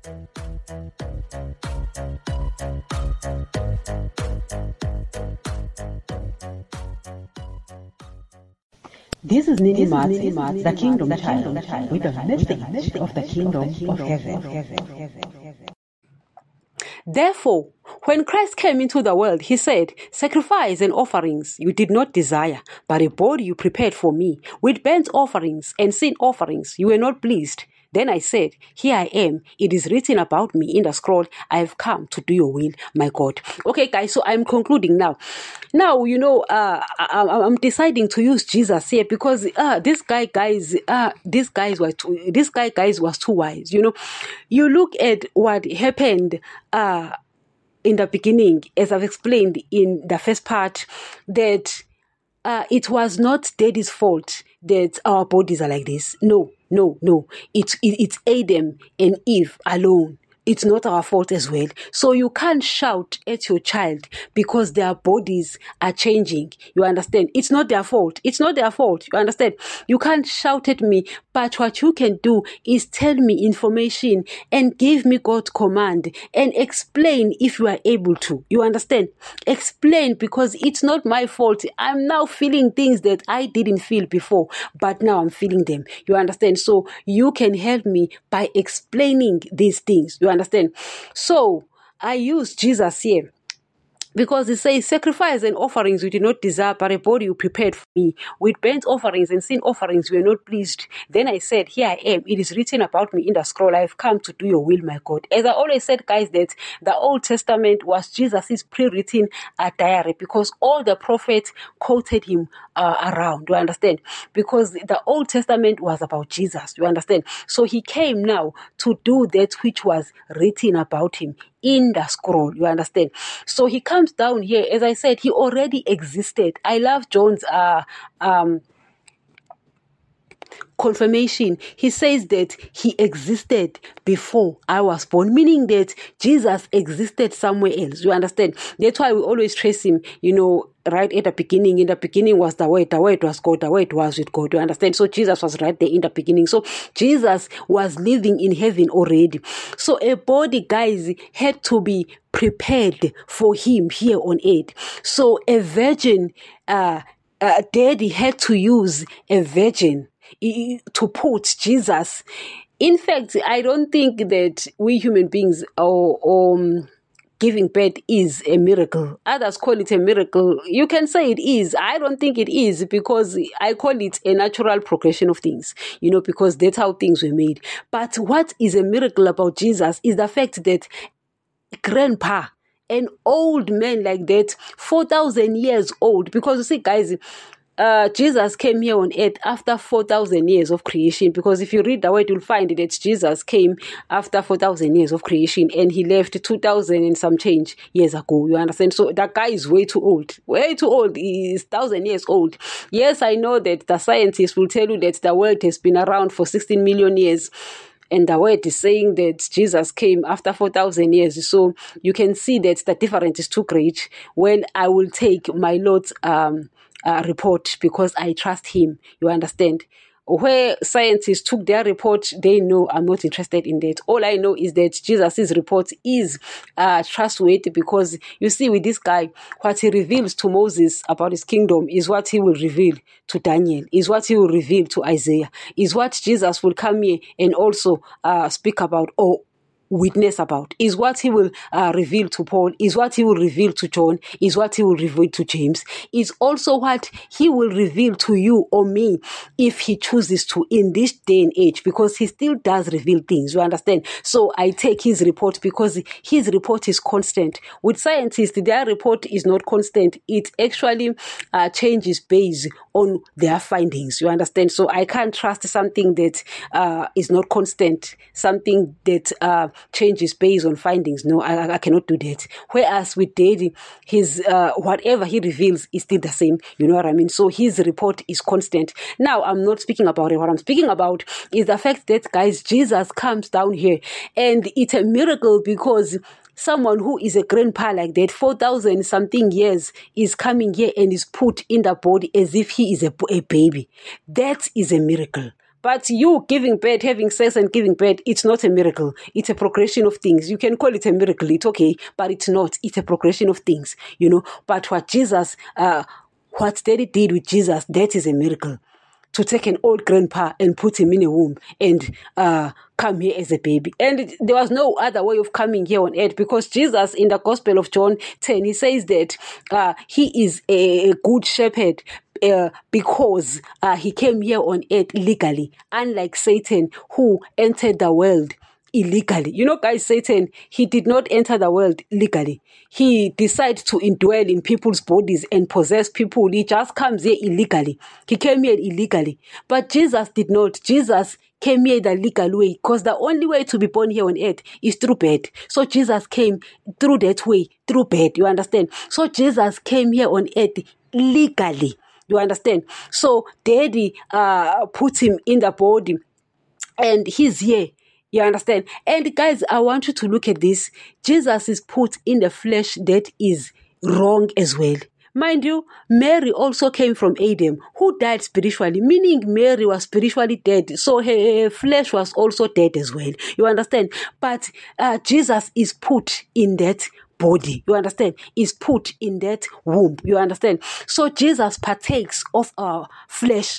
This is Nini Mats, the Kingdom Child, with a message of the Kingdom of Heaven. Therefore, when Christ came into the world, he said, "Sacrifice and offerings you did not desire, but a body you prepared for me. With burnt offerings and sin offerings you were not pleased. Then I said, here I am. It is written about me in the scroll. I have come to do your will, my God." Okay, guys, so I'm concluding now. Now, I'm deciding to use Jesus here because this guy was too wise. You look at what happened in the beginning, as I've explained in the first part, that it was not Daddy's fault that our bodies are like this. No. It's Adam and Eve alone. It's not our fault as well. So you can't shout at your child because their bodies are changing. You understand? It's not their fault. You understand? You can't shout at me, but what you can do is tell me information and give me God's command and explain if you are able to. You understand? Explain, because it's not my fault. I'm now feeling things that I didn't feel before, but now I'm feeling them. You understand? So you can help me by explaining these things. You understand? So I use Jesus here because it says, "Sacrifice and offerings you did not desire, but a body you prepared for me. With burnt offerings and sin offerings you were not pleased. Then I said, here I am. It is written about me in the scroll. I have come to do your will, my God." As I always said, guys, that the Old Testament was Jesus' pre-written diary, because all the prophets quoted him around. You understand? Because the Old Testament was about Jesus. You understand? So he came now to do that which was written about him in the scroll. You understand? So he comes down here. As I said, he already existed. I love John's confirmation. He says that he existed before I was born, meaning that Jesus existed somewhere else. You understand? That's why we always trace him, right at the beginning. In the beginning was the Word was God, the Word was with God. You understand? So Jesus was right there in the beginning. So Jesus was living in heaven already. So a body, guys, had to be prepared for him here on earth. So a virgin, Daddy had to use a virgin to put Jesus. In fact, I don't think that we human beings or giving birth is a miracle. Others call it a miracle. You can say it is. I don't think it is, because I call it a natural progression of things, because that's how things were made. But what is a miracle about Jesus is the fact that grandpa, an old man like that, 4,000 years old, because you see, guys, Jesus came here on earth after 4,000 years of creation, because if you read the word, you'll find that Jesus came after 4,000 years of creation and he left 2,000 and some change years ago. You understand? So that guy is way too old. He is 1,000 years old. Yes, I know that the scientists will tell you that the world has been around for 16 million years. And the word is saying that Jesus came after 4,000 years. So you can see that the difference is too great. Well, I will take my Lord's report because I trust him. You understand? Where scientists took their report, they know I'm not interested in that. All I know is that Jesus' report is trustworthy, because you see, with this guy, what he reveals to Moses about his kingdom is what he will reveal to Daniel, is what he will reveal to Isaiah, is what Jesus will come here and also speak about, or witness about, is what he will reveal to Paul, is what he will reveal to John, is what he will reveal to James, is also what he will reveal to you or me if he chooses to in this day and age, because he still does reveal things. You understand? So I take his report because his report is constant. With scientists, their report is not constant. It actually changes based on their findings. You understand? So I can't trust something that is not constant, something that changes based on findings. No, I cannot do that. Whereas with Daddy, his whatever he reveals is still the same. You know what I mean? So his report is constant. Now, I'm not speaking about it. What I'm speaking about is the fact that, guys, Jesus comes down here, and it's a miracle because someone who is a grandpa like that, 4,000 something years, is coming here and is put in the body as if he is a baby. That is a miracle. But you giving birth, having sex and giving birth, it's not a miracle. It's a progression of things. You can call it a miracle. It's okay, but it's not. It's a progression of things, But what Daddy did with Jesus, that is a miracle. To take an old grandpa and put him in a womb and come here as a baby. And there was no other way of coming here on earth, because Jesus in the Gospel of John 10, he says that he is a good shepherd because he came here on earth legally, unlike Satan, who entered the world illegally. Guys, Satan, he did not enter the world legally. He decided to indwell in people's bodies and possess people. He just comes here illegally. He came here illegally. But Jesus did not. Jesus came here the legal way, because the only way to be born here on earth is through birth. So Jesus came through that way, through birth. You understand? So Jesus came here on earth legally. You understand? So Daddy put him in the body, and he's here. You understand? And guys, I want you to look at this. Jesus is put in the flesh that is wrong as well. Mind you, Mary also came from Adam, who died spiritually, meaning Mary was spiritually dead. So her flesh was also dead as well. You understand? But Jesus is put in that body. You understand? Is put in that womb. You understand? So Jesus partakes of our flesh.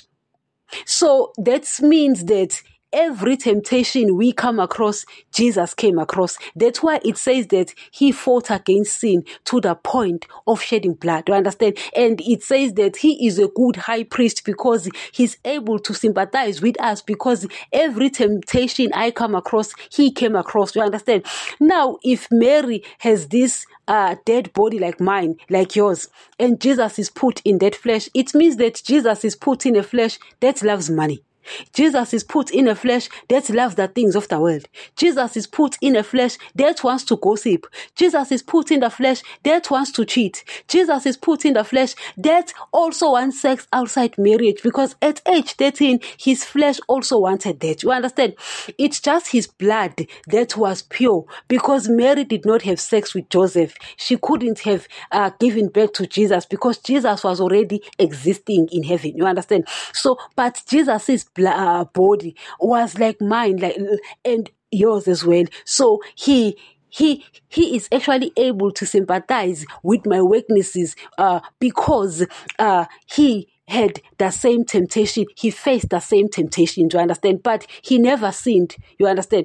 So that means that every temptation we come across, Jesus came across. That's why it says that he fought against sin to the point of shedding blood. You understand? And it says that he is a good high priest because he's able to sympathize with us, because every temptation I come across, he came across. You understand? Now, if Mary has this dead body like mine, like yours, and Jesus is put in that flesh, it means that Jesus is put in a flesh that loves money. Jesus is put in a flesh that loves the things of the world. Jesus is put in a flesh that wants to gossip. Jesus is put in the flesh that wants to cheat. Jesus is put in the flesh that also wants sex outside marriage, because at age 13, his flesh also wanted that. You understand? It's just his blood that was pure, because Mary did not have sex with Joseph. She couldn't have given birth to Jesus, because Jesus was already existing in heaven. You understand? So, but Jesus' body was like mine, and yours as well. So he is actually able to sympathize with my weaknesses, because he had the same temptation. He faced the same temptation, you understand? But he never sinned, you understand?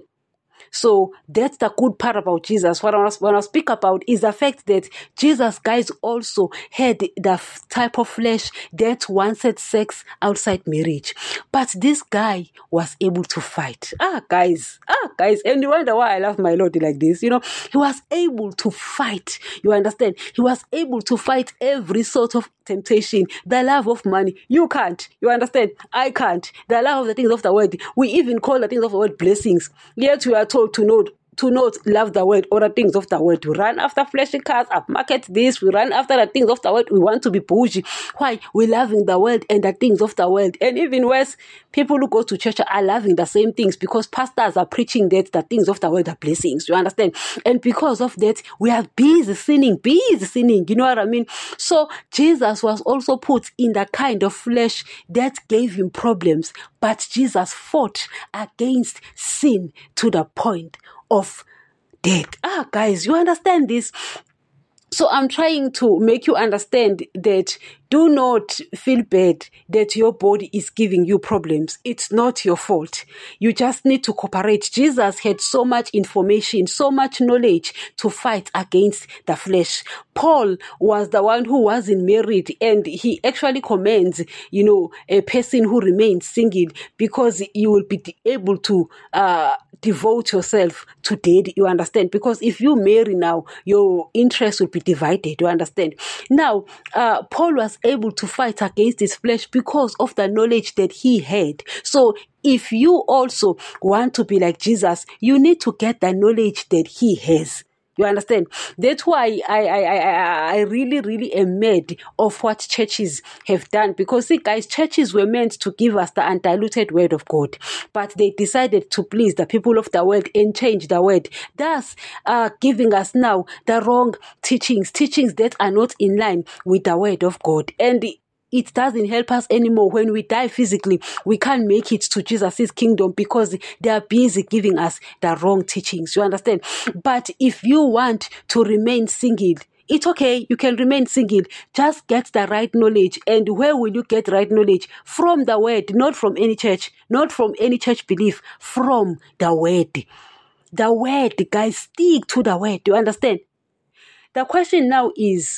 So that's the good part about Jesus. What I want to speak about is the fact that Jesus, guys, also had the type of flesh that wanted sex outside marriage. But this guy was able to fight. Guys. And you wonder why I love my Lord like this. He was able to fight. You understand? He was able to fight every sort of temptation. The love of money. You can't. You understand? I can't. The love of the things of the world. We even call the things of the world blessings. Yet we are told to not love the world or the things of the world. We run after fleshy cars, upmarket this, we run after the things of the world. We want to be bougie. Why? We're loving the world and the things of the world. And even worse, people who go to church are loving the same things, because pastors are preaching that the things of the world are blessings. You understand? And because of that, we are busy sinning. You know what I mean? So Jesus was also put in the kind of flesh that gave him problems. But Jesus fought against sin to the point of death. Guys, you understand this? So I'm trying to make you understand that do not feel bad that your body is giving you problems. It's not your fault. You just need to cooperate. Jesus had so much information, so much knowledge to fight against the flesh. Paul was the one who wasn't married, and he actually commends, a person who remains single, because you will be able to devote yourself to daddy. You understand? Because if you marry now, your interest will be divided. You understand? Now, Paul was able to fight against his flesh because of the knowledge that he had. So if you also want to be like Jesus, you need to get the knowledge that he has. You understand? That's why I really, really am mad of what churches have done. Because see, guys, churches were meant to give us the undiluted word of God, but they decided to please the people of the world and change the word, thus giving us now the wrong teachings that are not in line with the word of God. And it doesn't help us anymore. When we die physically, we can't make it to Jesus' kingdom because they are busy giving us the wrong teachings. You understand? But if you want to remain single, it's okay. You can remain single. Just get the right knowledge. And where will you get right knowledge? From the word, not from any church, not from any church belief, from the word. The word, guys, stick to the word. You understand? The question now is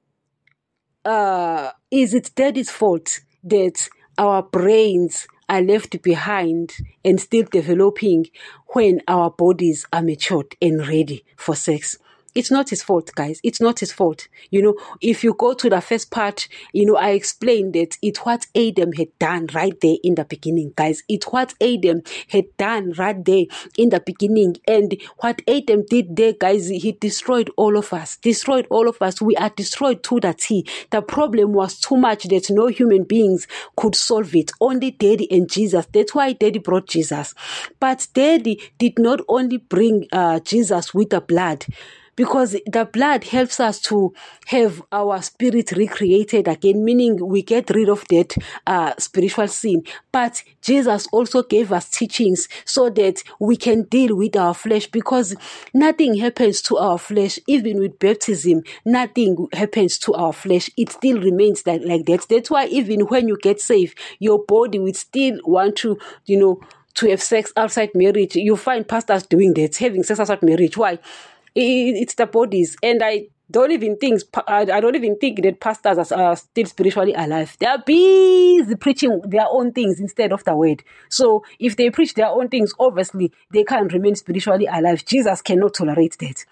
it daddy's fault that our brains are left behind and still developing when our bodies are matured and ready for sex? It's not his fault, guys. It's not his fault. If you go to the first part, I explained that it's what Adam had done right there in the beginning, guys. It's what Adam had done right there in the beginning. And what Adam did there, guys, he destroyed all of us. Destroyed all of us. We are destroyed to the T. The problem was too much that no human beings could solve it. Only Daddy and Jesus. That's why Daddy brought Jesus. But Daddy did not only bring Jesus with the blood, because the blood helps us to have our spirit recreated again, meaning we get rid of that spiritual sin. But Jesus also gave us teachings so that we can deal with our flesh, because nothing happens to our flesh. Even with baptism, nothing happens to our flesh. It still remains like that. That's why even when you get saved, your body will still want to, to have sex outside marriage. You find pastors doing that, having sex outside marriage. Why? It's the bodies. And I don't even think that pastors are still spiritually alive. They are busy preaching their own things instead of the word. So if they preach their own things, obviously they can't remain spiritually alive. Jesus cannot tolerate that.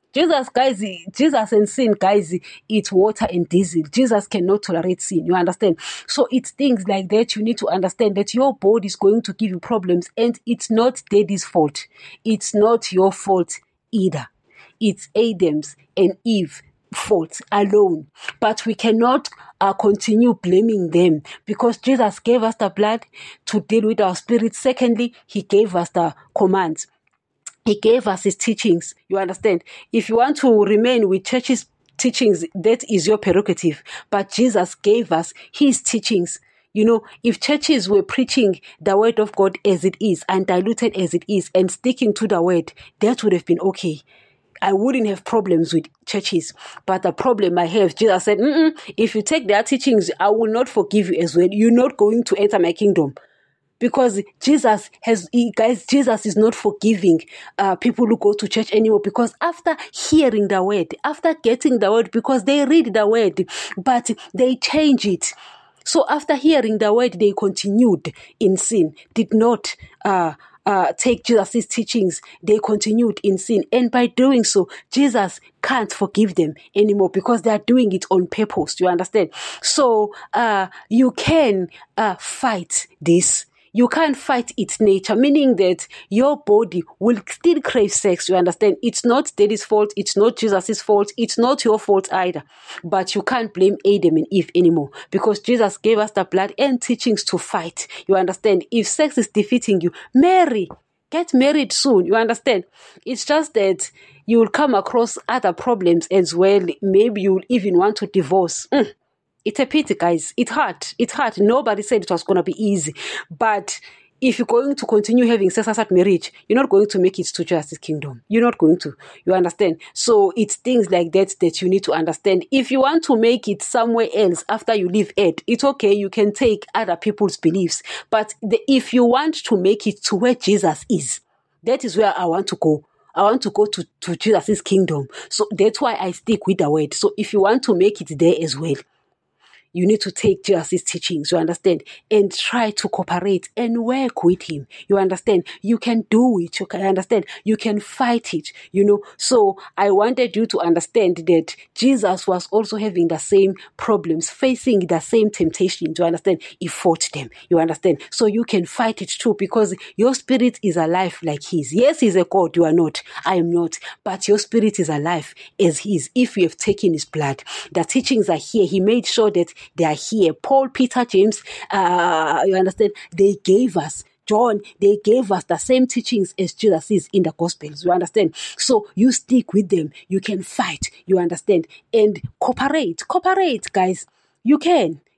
Jesus and sin, guys, it's water and diesel. Jesus cannot tolerate sin. You understand? So it's things like that. You need to understand that your body is going to give you problems, and it's not Daddy's fault. It's not your fault either. It's Adam's and Eve's fault alone. But we cannot continue blaming them, because Jesus gave us the blood to deal with our spirit. Secondly, he gave us the commands. He gave us his teachings. You understand? If you want to remain with church's teachings, that is your prerogative. But Jesus gave us his teachings. If churches were preaching the word of God as it is, undiluted as it is, and sticking to the word, that would have been okay. I wouldn't have problems with churches. But the problem I have, Jesus said, if you take their teachings, I will not forgive you as well. You're not going to enter my kingdom. Because Jesus is not forgiving people who go to church anymore. Because after hearing the word, after getting the word, because they read the word, but they change it. So after hearing the word, they continued in sin, did not take Jesus' teachings. They continued in sin. And by doing so, Jesus can't forgive them anymore, because they are doing it on purpose. You understand? So you can fight this. You can't fight its nature, meaning that your body will still crave sex. You understand? It's not Daddy's fault. It's not Jesus' fault. It's not your fault either. But you can't blame Adam and Eve anymore, because Jesus gave us the blood and teachings to fight. You understand? If sex is defeating you, marry. Get married soon. You understand? It's just that you will come across other problems as well. Maybe you will even want to divorce. It's a pity, guys. It's hard. It's hard. Nobody said it was going to be easy. But if you're going to continue having sex outside marriage, you're not going to make it to Justice Kingdom. You're not going to. You understand? So it's things like that you need to understand. If you want to make it somewhere else after you leave Earth, it's okay. You can take other people's beliefs. But if you want to make it to where Jesus is, that is where I want to go. I want to go to Jesus' kingdom. So that's why I stick with the word. So if you want to make it there as well, you need to take Jesus' teachings, you understand, and try to cooperate and work with him. You understand? You can do it. You can understand. You can fight it, So I wanted you to understand that Jesus was also having the same problems, facing the same temptations. You understand? He fought them. You understand? So you can fight it too, because your spirit is alive like his. Yes, he's a God. You are not. I am not. But your spirit is alive as his. If you have taken his blood, the teachings are here. He made sure that they are here. Paul, Peter, James, you understand? They gave us, John, they gave us the same teachings as Jesus is in the Gospels. You understand? So you stick with them. You can fight. You understand? And cooperate. Cooperate, guys. You can.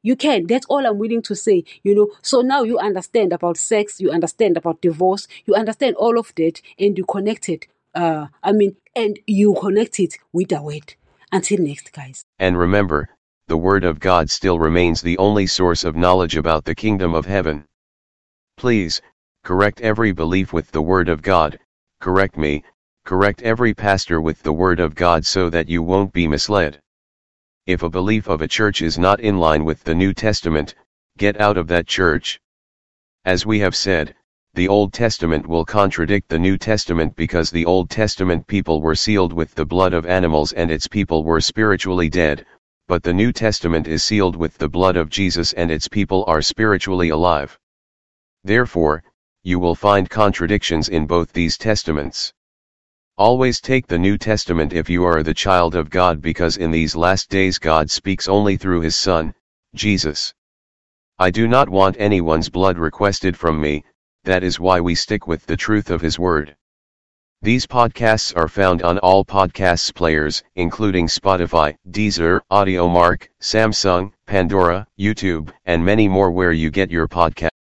You can. That's all I'm willing to say, So now you understand about sex, you understand about divorce, you understand all of that, and you connect it. And you connect it with the word. Until next, guys. And remember, the word of God still remains the only source of knowledge about the kingdom of heaven. Please, correct every belief with the word of God, correct me, correct every pastor with the word of God so that you won't be misled. If a belief of a church is not in line with the New Testament, get out of that church. As we have said, the Old Testament will contradict the New Testament because the Old Testament people were sealed with the blood of animals and its people were spiritually dead, but the New Testament is sealed with the blood of Jesus and its people are spiritually alive. Therefore, you will find contradictions in both these testaments. Always take the New Testament if you are the child of God, because in these last days God speaks only through His Son, Jesus. I do not want anyone's blood requested from me, that is why we stick with the truth of His Word. These podcasts are found on all podcasts players, including Spotify, Deezer, AudioMark, Samsung, Pandora, YouTube, and many more where you get your podcast.